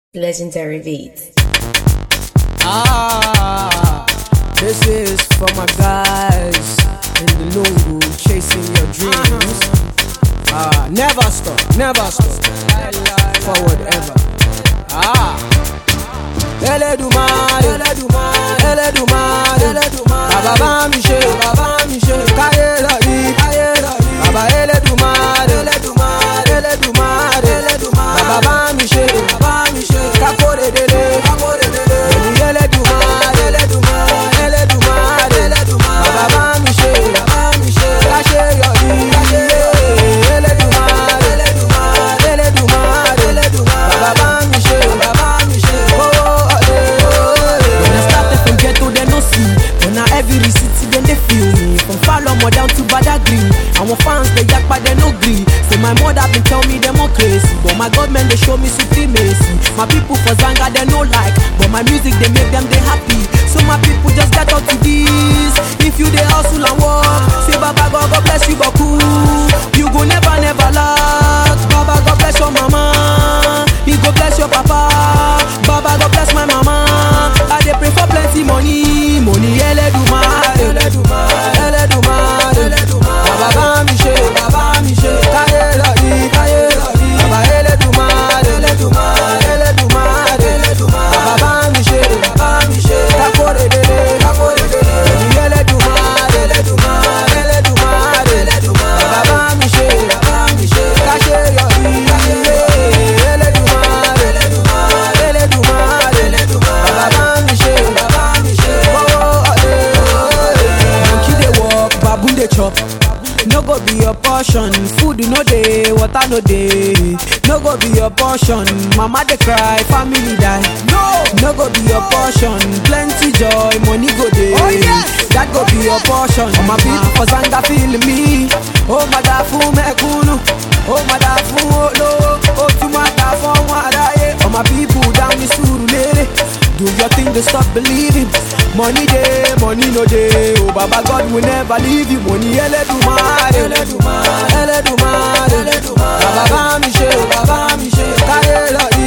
Legendary beats. This is for my guys in the Lungu chasing your dreams. Never stop, forward ever. Eledumare, Baba mi ṣe, káyé lọ rí, Baba Eledumare, Baba mi ṣe, kakore dele, Eledumare, Baba mi ṣe, káṣe yọ rí, Eledumare, Baba mi ṣe, every city then they feel me. From Falomo down to Badagry. Our fans they yak but they no gree. Say my mother been tell me them more crazy, but my government they show me supremacy. My people for Zanga they no like, but my music they make them they happy. So my people just get up to this. If you they hustle and work, say Baba God bless you Baku. You go never lack. Baba God bless your mama. He go bless your papa. Baba God bless my mama. I they pray for plenty money. Eledumare, Baba mi ṣe, káyé lọ rí, Baba Eledumare, Baba mi ṣe, kakore dele, Eledumare, Baba mi ṣe, káṣe yọ rí, Eledumare, Baba mi ṣe. Baboon dey chop, no go be your portion. Food no dey, water no dey, no go be your portion. Mama dey cry, family die. No go be your portion. Plenty joy, money go dey. Oh, yes. That go be your portion. My people for Zanga feel me. Oh my God, fu mekunu. Oh my God, fu olo. Oh tu mata for wadaye. Oh my people down in Surulere. Do your thing to stop believing. Money day, money no day. Oh Baba God will never leave you. Money Eledumare, Baba mi ṣe, káyé lọ rí.